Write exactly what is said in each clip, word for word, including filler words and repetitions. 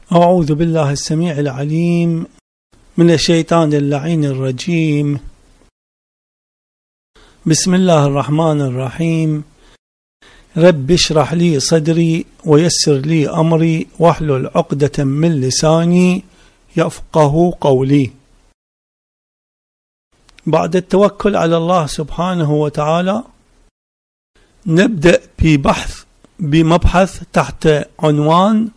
أعوذ بالله السميع العليم من الشيطان اللعين الرجيم. بسم الله الرحمن الرحيم. رب اشرح لي صدري ويسر لي أمري واحلل عقدة من لساني يفقه قولي. بعد التوكل على الله سبحانه وتعالى نبدأ ببحث بمبحث تحت عنوان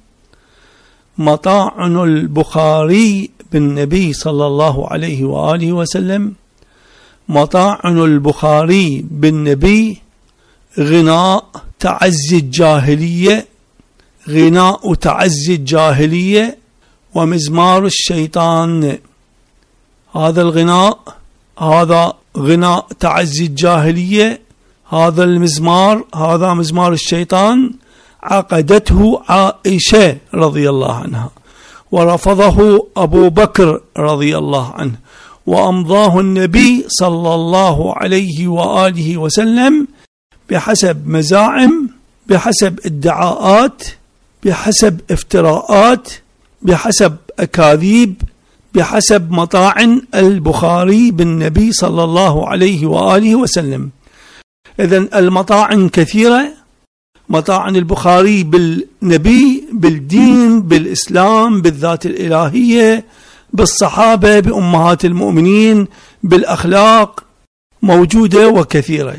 مطاعن البخاري بالنبي صلى الله عليه وآله وسلم. مطاعن البخاري بالنبي غناء تعزي الجاهلية، غناء تعزي الجاهلية ومزمار الشيطان. هذا الغناء هذا غناء تعزي الجاهلية، هذا المزمار هذا مزمار الشيطان عقدته عائشة رضي الله عنها، ورفضه أبو بكر رضي الله عنه، وأمضاه النبي صلى الله عليه وآله وسلم بحسب مزاعم، بحسب ادعاءات، بحسب افتراءات، بحسب أكاذيب، بحسب مطاعن البخاري بالنبي صلى الله عليه وآله وسلم. إذن المطاعن كثيرة، مطاعن البخاري بالنبي، بالدين، بالإسلام، بالذات الإلهية، بالصحابة، بأمهات المؤمنين، بالأخلاق، موجودة وكثيرة.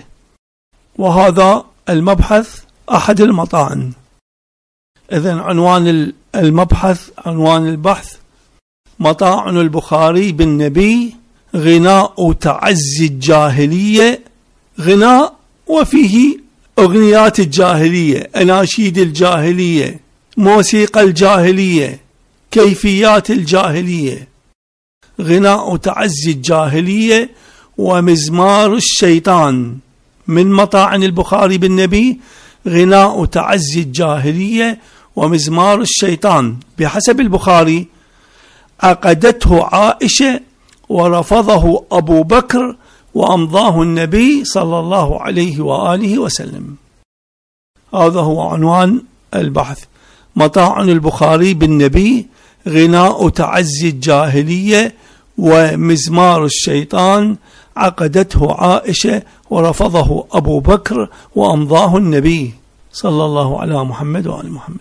وهذا المبحث أحد المطاعن. إذن عنوان المبحث، عنوان البحث، مطاعن البخاري بالنبي غناء تعزي الجاهلية. غناء وفيه أغنيات الجاهلية، أناشيد الجاهلية، موسيقى الجاهلية، كيفيات الجاهلية. غناء تعزي الجاهلية ومزمار الشيطان. من مطاعن البخاري بالنبي غناء تعزي الجاهلية ومزمار الشيطان. بحسب البخاري عقدته عائشة ورفضه أبو بكر وأمضاه النبي صلى الله عليه وآله وسلم. هذا هو عنوان البحث، مطاعن البخاري بالنبي غناء تعزي الجاهلية ومزمار الشيطان، عقدته عائشة ورفضه أبو بكر وأمضاه النبي صلى الله على محمد وآل محمد.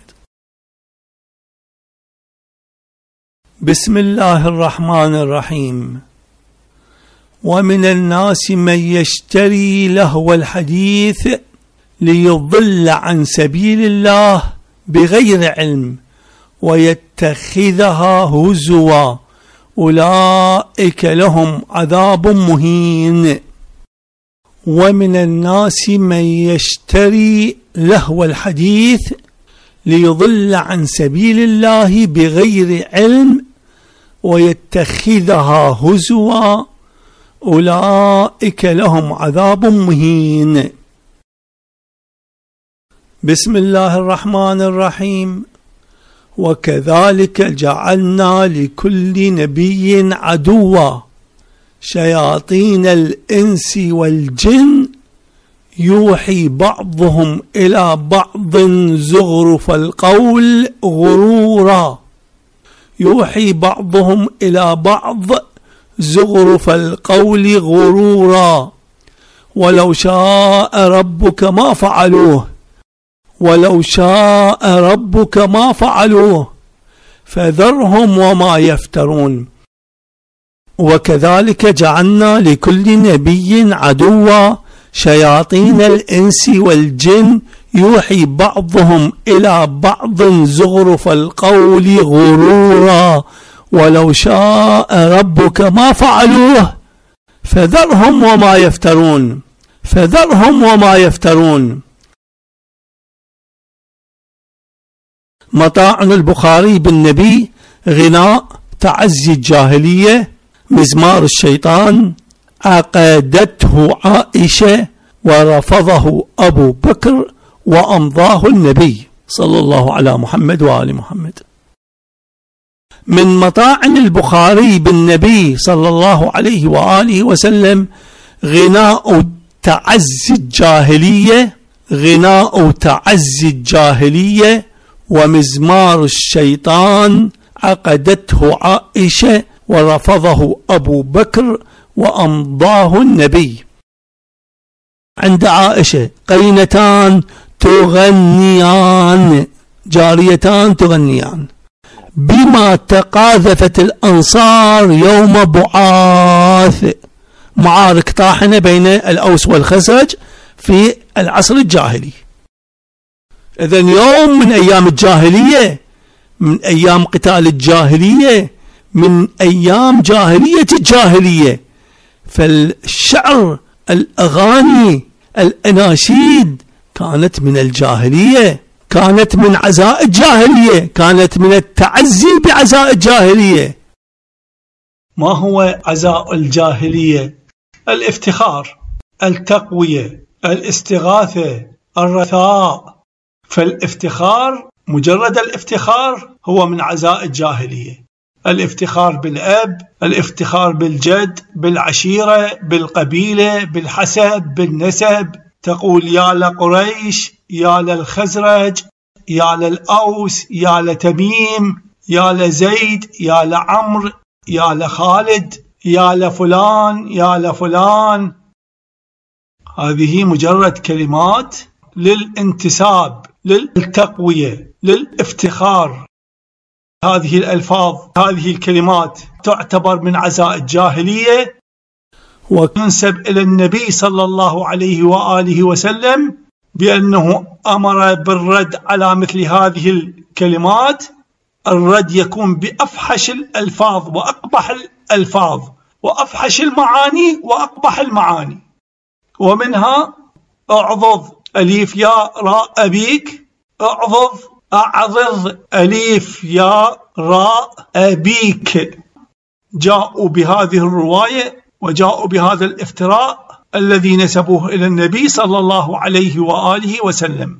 بسم الله الرحمن الرحيم. ومن الناس من يشتري لهو الحديث ليضل عن سبيل الله بغير علم ويتخذها هزوا أولئك لهم عذاب مهين. ومن الناس من يشتري لهو الحديث ليضل عن سبيل الله بغير علم ويتخذها هزوا أولئك لهم عذاب مهين. بسم الله الرحمن الرحيم. وكذلك جعلنا لكل نبي عدوا شياطين الإنس والجن يوحي بعضهم إلى بعض زخرف القول غرورا. يوحي بعضهم إلى بعض زخرف القول غرورا ولو شاء ربك ما فعلوه ولو شاء ربك ما فعلوه فذرهم وما يفترون. وكذلك جعلنا لكل نبي عدوا شياطين الإنس والجن يوحي بعضهم إلى بعض زخرف القول غرورا ولو شاء ربك ما فعلوه فذرهم وما يفترون. فذرهم وما يفترون. مطاعن البخاري بالنبي غناء تعزي الجاهلية، مزمار الشيطان، عقدته عائشة ورفضه أبو بكر وأمضاه النبي صلى الله على محمد وآل محمد. من مطاعن البخاري بالنبي صلى الله عليه وآله وسلم غناء تعزي الجاهلية، غناء تعزي الجاهلية ومزمار الشيطان عقدته عائشة ورفضه أبو بكر وأمضاه النبي. عند عائشة قينتان تغنيان، جاريتان تغنيان، بما تقاذفت الأنصار يوم بعاث، معارك طاحنة بين الأوس والخزرج في العصر الجاهلي. إذن يوم من أيام الجاهلية، من أيام قتال الجاهلية، من أيام جاهلية الجاهلية. فالشعر، الأغاني، الأناشيد كانت من الجاهلية، كانت من عزاء الجاهلية، كانت من التعزي بعزاء الجاهلية. ما هو عزاء الجاهلية؟ الافتخار، التقوية، الاستغاثة، الرثاء. فالافتخار، مجرد الافتخار هو من عزاء الجاهلية. الافتخار بالأب، الافتخار بالجد، بالعشيرة، بالقبيلة، بالحسب، بالنسب. تقول يا لقريش، يا للخزرج، يا للأوس، يا لتميم، يا لزيد، يا لعمر، يا لخالد، يا لفلان، يا لفلان. هذه مجرد كلمات للانتساب، للتقوية، للافتخار. هذه الألفاظ، هذه الكلمات تعتبر من عزاء الجاهلية، وتنسب إلى النبي صلى الله عليه وآله وسلم بأنه أمر بالرد على مثل هذه الكلمات. الرد يكون بأفحش الألفاظ وأقبح الألفاظ وأفحش المعاني وأقبح المعاني. ومنها أعضض أليف يا راء أبيك، أعضض أعضض أليف يا راء أبيك. جاءوا بهذه الرواية وجاءوا بهذا الافتراء الذي نسبوه إلى النبي صلى الله عليه وآله وسلم.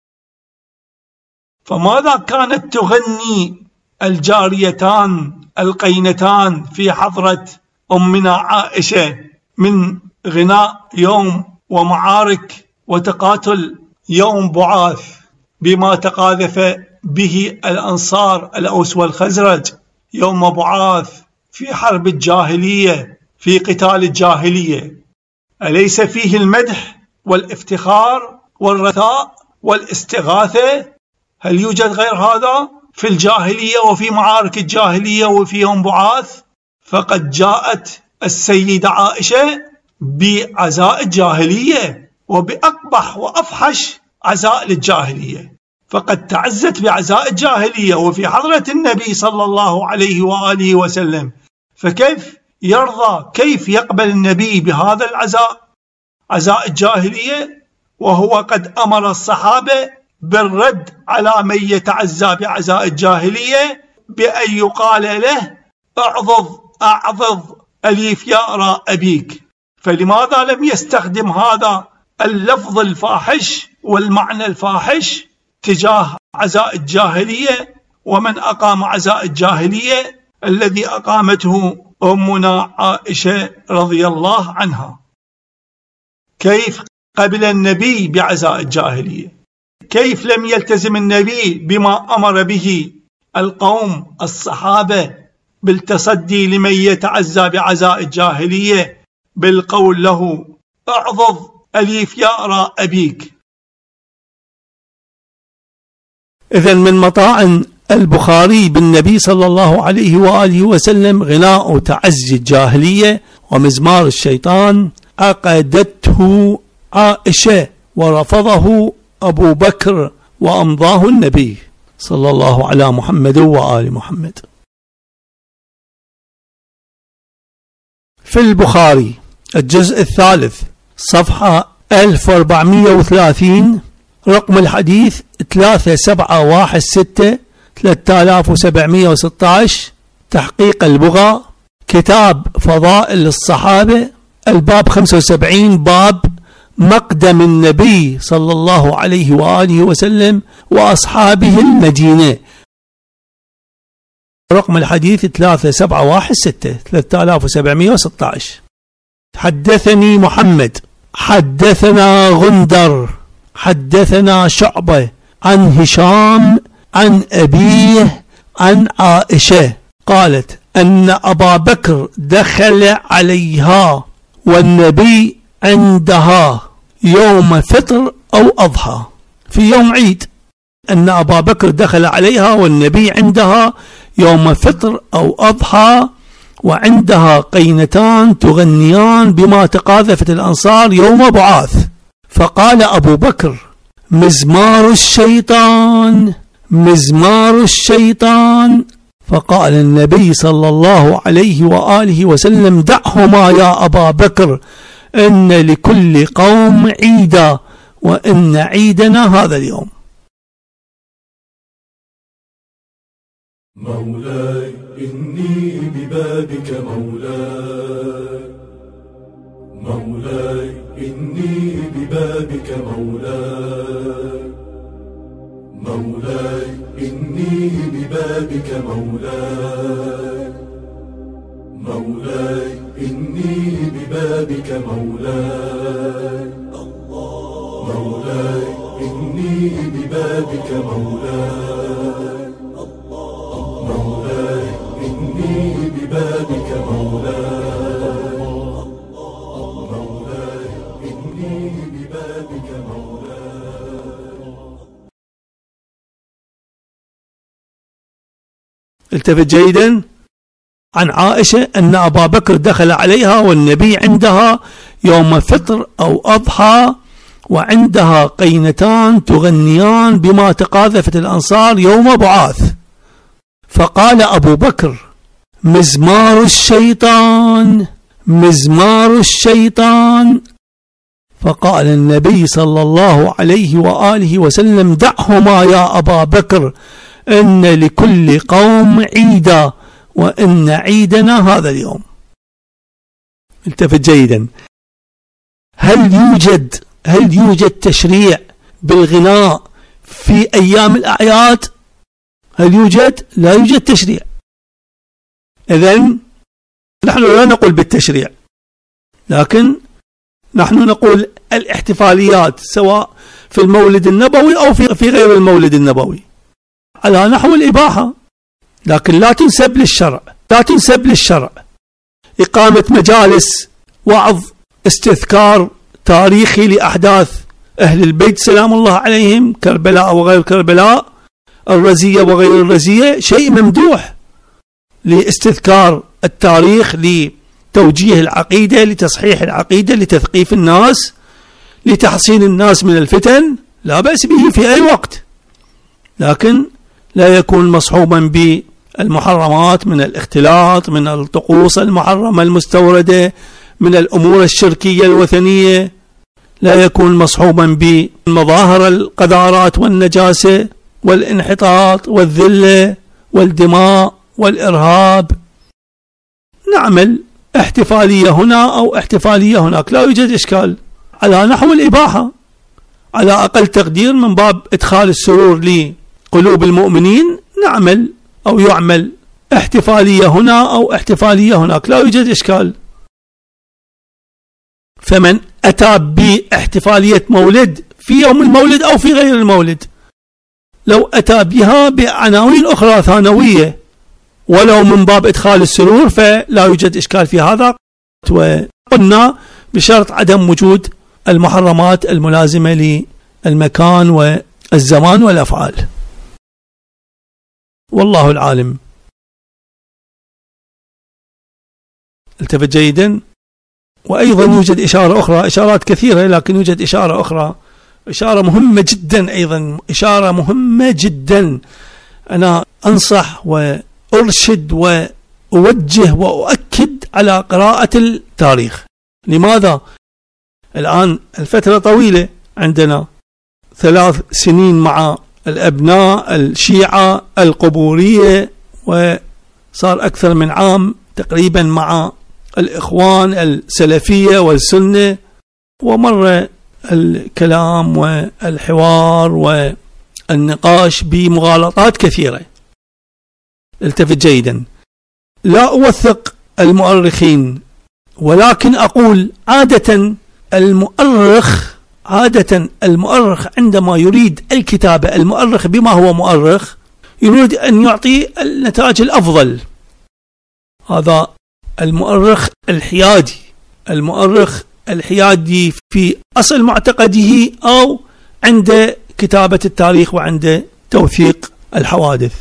فماذا كانت تغني الجاريتان القينتان في حضرة أمنا عائشة من غناء يوم ومعارك وتقاتل يوم بعاث بما تقاذف به الأنصار الأوس والخزرج يوم بعاث في حرب الجاهلية، في قتال الجاهلية؟ أليس فيه المدح والافتخار والرثاء والاستغاثة؟ هل يوجد غير هذا في الجاهلية وفي معارك الجاهلية وفي يوم بعاث؟ فقد جاءت السيدة عائشة بعزاء الجاهلية وبأقبح وأفحش عزاء للجاهلية، فقد تعزت بعزاء الجاهلية وفي حضرة النبي صلى الله عليه وآله وسلم. فكيف يرضى، كيف يقبل النبي بهذا العزاء، عزاء الجاهلية، وهو قد أمر الصحابة بالرد على من يتعزى بعزاء الجاهلية بأن يقال له أعضض أعضض أليف يا راء أبيك؟ فلماذا لم يستخدم هذا اللفظ الفاحش والمعنى الفاحش تجاه عزاء الجاهلية ومن أقام عزاء الجاهلية الذي أقامته أمنا عائشة رضي الله عنها؟ كيف قبل النبي بعزاء الجاهلية؟ كيف لم يلتزم النبي بما أمر به القوم الصحابة بالتصدي لمن يتعزى بعزاء الجاهلية بالقول له أعضض أليف يا راء أبيك؟ إذن من مطاعن البخاري بالنبي صلى الله عليه وآله وسلم غناء تعزي الجاهلية ومزمار الشيطان عقدته عائشة ورفضه أبو بكر وأمضاه النبي صلى الله على محمد وآل محمد. في البخاري الجزء الثالث صفحة ألف وأربعمائة وثلاثين، رقم الحديث ثلاثة سبعة واحد ستة ثلاثة آلاف وسبعمائة وستة عشر، تحقيق البغاء، كتاب فضائل الصحابة، الباب خمسة وسبعين، باب مقدم النبي صلى الله عليه وآله وسلم وأصحابه المدينة، رقم الحديث ثلاثة سبعة واحد ستة ثلاثة آلاف وسبعمائة وستة عشر. حدثني محمد حدثنا غندر حدثنا شعبة عن هشام عن أبيه عن عائشة قالت أن أبا بكر دخل عليها والنبي عندها يوم فطر أو أضحى، في يوم عيد، أن أبا بكر دخل عليها والنبي عندها يوم فطر أو أضحى وعندها قينتان تغنيان بما تقاذفت الأنصار يوم بعاث. فقال أبو بكر: مزمار الشيطان مزمار الشيطان. فقال النبي صلى الله عليه وآله وسلم: دعهما يا أبا بكر، إن لكل قوم عيدا وإن عيدنا هذا اليوم. مولاي إني ببابك مولاي، مولاي إني ببابك مولاي، مولاي إني ببابك مولاي، مولاي إني ببابك مولاي، مولاي إني ببابك مولاي، مولاي إني ببابك مولاي، مولاي إني ببابك مولاي. التفت جيدا. عن عائشة أن أبا بكر دخل عليها والنبي عندها يوم فطر أو أضحى وعندها قينتان تغنيان بما تقاذفت الأنصار يوم بعاث. فقال أبو بكر: مزمار الشيطان مزمار الشيطان. فقال النبي صلى الله عليه وآله وسلم: دعهما يا أبا بكر، إن لكل قوم عيدا وإن عيدنا هذا اليوم. التفت جيدا. هل يوجد هل يوجد تشريع بالغناء في أيام الأعياد؟ هل يوجد؟ لا يوجد تشريع. إذن نحن لا نقول بالتشريع، لكن نحن نقول الاحتفاليات سواء في المولد النبوي أو في غير المولد النبوي على نحو الإباحة، لكن لا تنسب للشرع، لا تنسب للشرع. إقامة مجالس وعظ استذكار تاريخي لأحداث أهل البيت سلام الله عليهم، كربلاء وغير كربلاء، الرزية وغير الرزية، شيء ممدوح لاستذكار التاريخ، لتوجيه العقيدة، لتصحيح العقيدة، لتثقيف الناس، لتحصين الناس من الفتن، لا بأس به في أي وقت، لكن لا يكون مصحوبا بالمحرمات من الاختلاط، من الطقوس المحرمة المستوردة، من الأمور الشركية الوثنية، لا يكون مصحوبا بمظاهر القذارات والنجاسة والانحطاط والذلة والدماء والإرهاب. نعمل احتفالية هنا أو احتفالية هناك، لا يوجد إشكال، على نحو الإباحة، على أقل تقدير من باب إدخال السرور لقلوب المؤمنين. نعمل أو يعمل احتفالية هنا أو احتفالية هناك، لا يوجد إشكال. فمن أتى باحتفالية مولد في يوم المولد أو في غير المولد، لو أتى بها بعناوين أخرى ثانوية ولو من باب إدخال السرور فلا يوجد إشكال في هذا، وقلنا بشرط عدم وجود المحرمات الملازمة للمكان والزمان والأفعال. والله العالم. التفت جيدا. وأيضا يوجد إشارة أخرى، إشارات كثيرة لكن يوجد إشارة أخرى، إشارة مهمة جدا، أيضا إشارة مهمة جدا. أنا أنصح وأرشد وأوجه وأؤكد على قراءة التاريخ. لماذا؟ الآن الفترة طويلة، عندنا ثلاث سنين مع الأبناء الشيعة القبورية، وصار أكثر من عام تقريبا مع الإخوان السلفية والسنة، ومر الكلام والحوار والنقاش بمغالطات كثيرة. التفت جيدا. لا أوثق المؤرخين، ولكن أقول عادة المؤرخ عادة المؤرخ عندما يريد الكتابة، المؤرخ بما هو مؤرخ يريد أن يعطي النتائج الأفضل. هذا المؤرخ الحيادي، المؤرخ الحيادي في أصل معتقده أو عند كتابة التاريخ وعند توثيق الحوادث.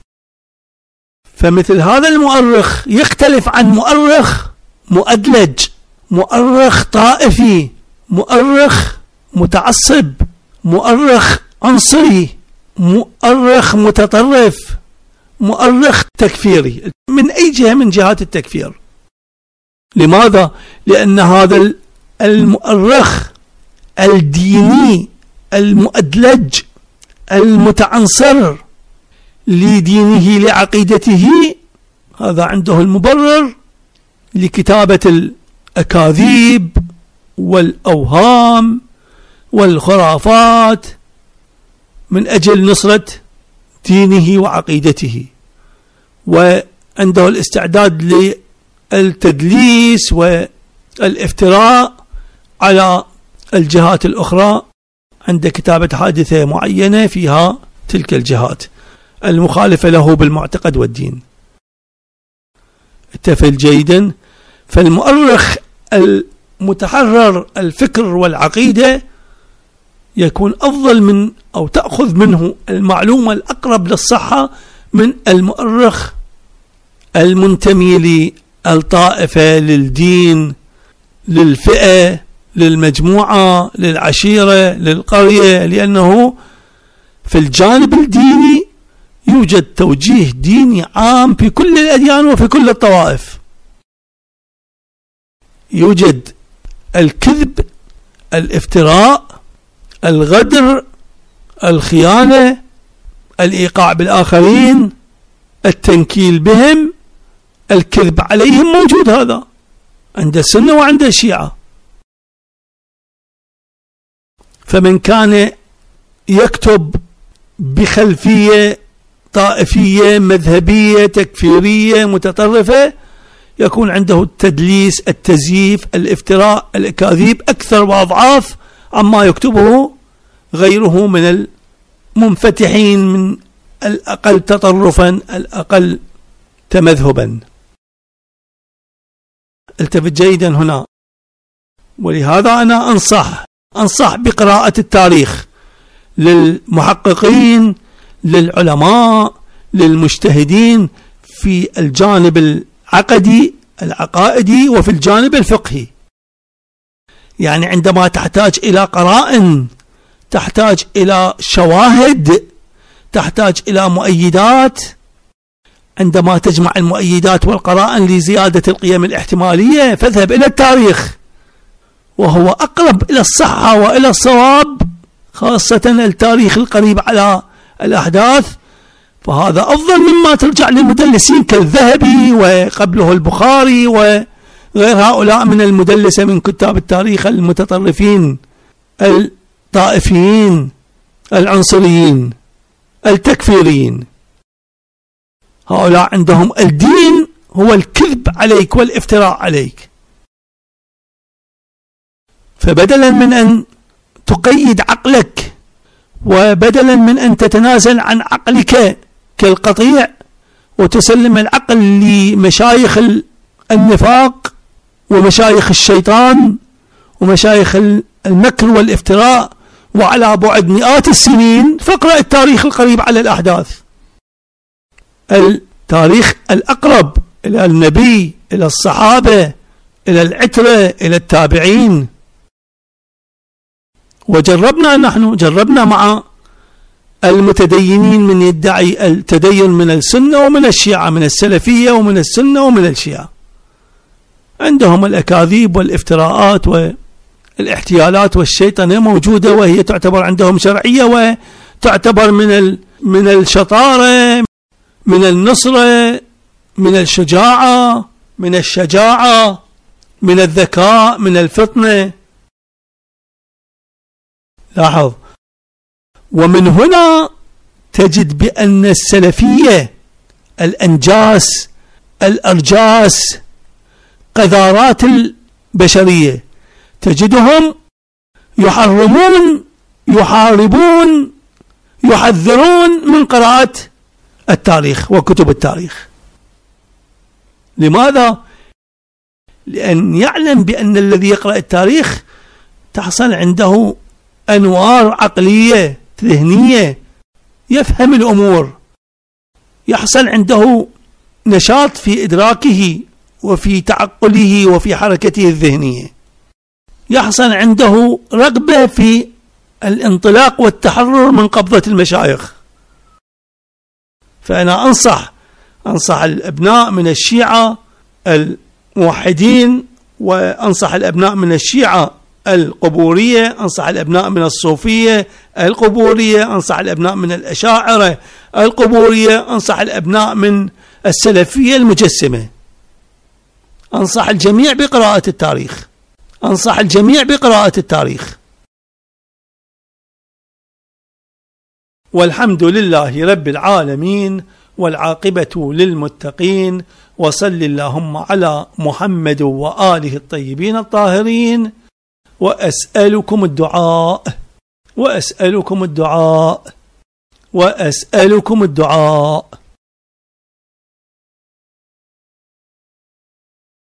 فمثل هذا المؤرخ يختلف عن مؤرخ مؤدلج، مؤرخ طائفي، مؤرخ متعصب، مؤرخ عنصري، مؤرخ متطرف، مؤرخ تكفيري من أي جهة من جهات التكفير. لماذا؟ لأن هذا المؤرخ الديني المؤدلج المتعنصر لدينه لعقيدته، هذا عنده المبرر لكتابة الأكاذيب والأوهام والخرافات من أجل نصرة دينه وعقيدته، وعنده الاستعداد للتدليس والافتراء على الجهات الأخرى عند كتابة حادثة معينة فيها تلك الجهات المخالفة له بالمعتقد والدين. اتفل جيدا. فالمؤرخ المتحرر الفكر والعقيدة يكون أفضل من أو تأخذ منه المعلومة الأقرب للصحة من المؤرخ المنتمي للطائفة، للدين، للفئة، للمجموعة، للعشيرة، للقرية، لأنه في الجانب الديني يوجد توجيه ديني عام في كل الأديان وفي كل الطوائف. يوجد الكذب، الافتراء، الغدر، الخيانة، الإيقاع بالآخرين، التنكيل بهم، الكذب عليهم، موجود هذا عند السنة وعند الشيعة. فمن كان يكتب بخلفية طائفية مذهبية تكفيرية متطرفة يكون عنده التدليس، التزييف، الافتراء، الأكاذيب أكثر وأضعاف عما يكتبه غيره من المنفتحين، من الأقل تطرفا، الأقل تمذهبا. التفت جيدا هنا. ولهذا أنا أنصح أنصح بقراءة التاريخ للمحققين، للعلماء، للمجتهدين في الجانب العقدي العقائدي وفي الجانب الفقهي. يعني عندما تحتاج إلى قرائن، تحتاج إلى شواهد، تحتاج إلى مؤيدات، عندما تجمع المؤيدات والقرائن لزيادة القيم الاحتمالية فاذهب إلى التاريخ، وهو أقرب إلى الصحة وإلى الصواب، خاصة التاريخ القريب على الأحداث، فهذا أفضل مما ترجع للمدلسين كالذهبي وقبله البخاري وغير هؤلاء من المدلسة من كتاب التاريخ المتطرفين الطائفيين العنصريين التكفيريين. هؤلاء عندهم الدين هو الكذب عليك والافتراء عليك. فبدلا من أن تقيد عقلك وبدلا من أن تتنازل عن عقلك كالقطيع وتسلم العقل لمشايخ النفاق ومشايخ الشيطان ومشايخ المكر والافتراء وعلى بعد مئات السنين، فاقرأ التاريخ القريب على الأحداث، التاريخ الأقرب إلى النبي، إلى الصحابة، إلى العترة، إلى التابعين. وجربنا نحن جربنا مع المتدينين من يدعي التدين من السنة ومن الشيعة، من السلفية ومن السنة ومن الشيعة، عندهم الأكاذيب والافتراءات والاحتيالات والشيطنة موجودة، وهي تعتبر عندهم شرعية وتعتبر من من الشطارة، من النصرة، من الشجاعة، من الشجاعة، من الذكاء، من الفطنة. لاحظ. ومن هنا تجد بأن السلفية الأنجاس، الأرجاس، قذارات البشرية تجدهم يحرمون، يحاربون، يحذرون من قراءة التاريخ وكتب التاريخ. لماذا؟ لأن يعلم بأن الذي يقرأ التاريخ تحصل عنده أنوار عقلية ذهنية، يفهم الأمور، يحصل عنده نشاط في إدراكه وفي تعقله وفي حركته الذهنية، يحصل عنده رغبة في الانطلاق والتحرر من قبضة المشايخ. فأنا أنصح أنصح الأبناء من الشيعة الموحدين، وأنصح الأبناء من الشيعة القبورية، أنصح الأبناء من الصوفية القبورية، أنصح الأبناء من الأشاعرة القبورية، أنصح الأبناء من السلفية المجسمة، أنصح الجميع بقراءة التاريخ، أنصح الجميع بقراءة التاريخ. والحمد لله رب العالمين، والعاقبة للمتقين، وصل اللهم على محمد وآله الطيبين الطاهرين. وأسألكم الدعاء وأسألكم الدعاء وأسألكم الدعاء